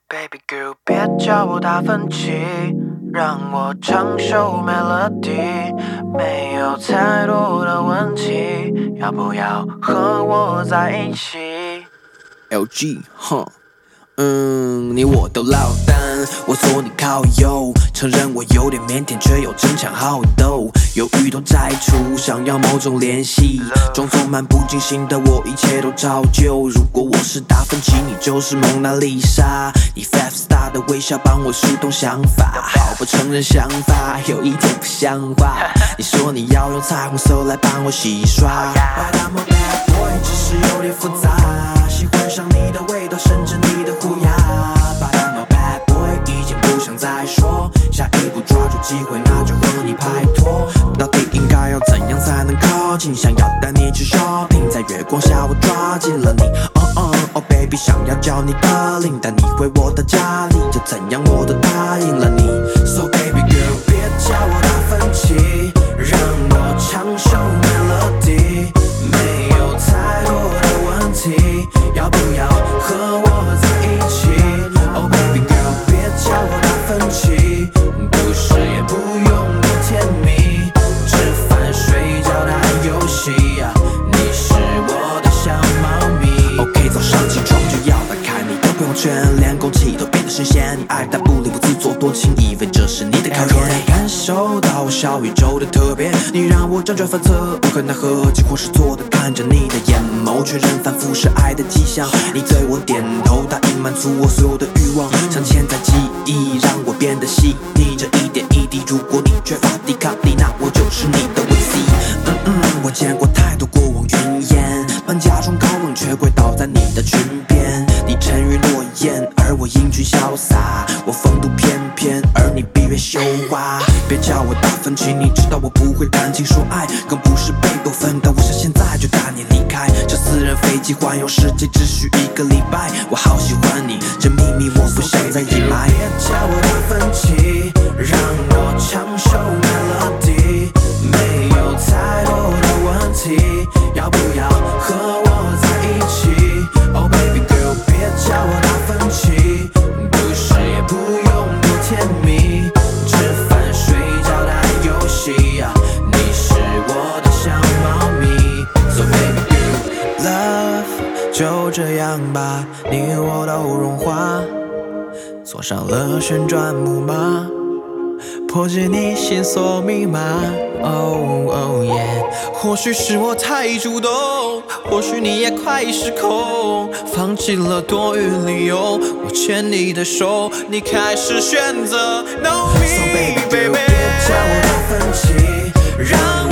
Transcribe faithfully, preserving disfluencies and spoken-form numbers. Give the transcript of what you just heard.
Baby girl， 别叫我达芬奇，让我唱首 melody， 没有太多的问题，要不要和我在一起 ？L G， 哼。嗯，你我都落单，我坐你靠右，承认我有点腼腆，却又争强好斗，犹豫都摘除，想要某种联系，装作漫不经心的我，一切都照旧。如果我是达芬奇，你就是蒙娜丽莎，你 five star 的微笑帮我疏通想法，好不承认想法有一点不像话。你说你要用彩虹色来帮我洗刷 ，But I'm a bad boy， 只是有点复杂，喜欢上你的味道，甚至你的虎牙。But I'm a bad boy， 已经不想再说，下一步抓住机会，那就和你拍拖。到底应该要怎样才能靠近？想要带你去 shopping， 在月光下我抓紧了你。Oh oh oh baby， 想要叫你的领，带你回我的家里，就怎样我都答应了你。So baby girl， 别叫我达芬奇，让我唱首 melody， 没有太多的问题，要不要和我在一起 ？Oh baby girl， 别叫我达芬奇，不是也不用多甜蜜，吃饭睡觉打游戏啊，你是我的小猫咪。OK， 早上起床就要打开你的朋友圈，连空气都变得新鲜，你爱答不理不自作多情，以为这是你的考验。感受到我小宇宙的特别，你让我辗转反侧，无可奈何，几乎是错的，看着你的眼眸，确认反复是爱的迹象。你对我点头，答应满足我所有的欲望，像潜在记忆，让我变得细腻，这一点一滴。如果你缺乏抵抗力，那我就是你的维 C。嗯嗯，我见过太多过往云烟，半假装高冷，却跪倒在你的裙边。你沉鱼落雁，而我英俊潇洒，我风度翩翩，而你闭月羞花。别叫我达芬奇，你知道我不会谈情说爱，更不是贝多芬，但我想现在就带你离开。这私人飞机环游世界只需一个礼拜，我好喜欢你，这秘密我不想再隐瞒。别叫我达芬奇，让我唱首 melody， 没有太多的问题，要不要和我在一起 ？Oh baby girl， 别叫我达芬奇，不是也不用多甜蜜，吃饭睡觉打游戏啊，你是我的小猫咪。So baby girl，love 就这样吧，你我都融化，坐上了旋转木马，破解你线索密码。Oh oh yeah， 或许是我太主动，或许你也快失控，放弃了多余理由，我牵你的手，你开始选择 Know me， So baby girl， 别叫我达芬奇，让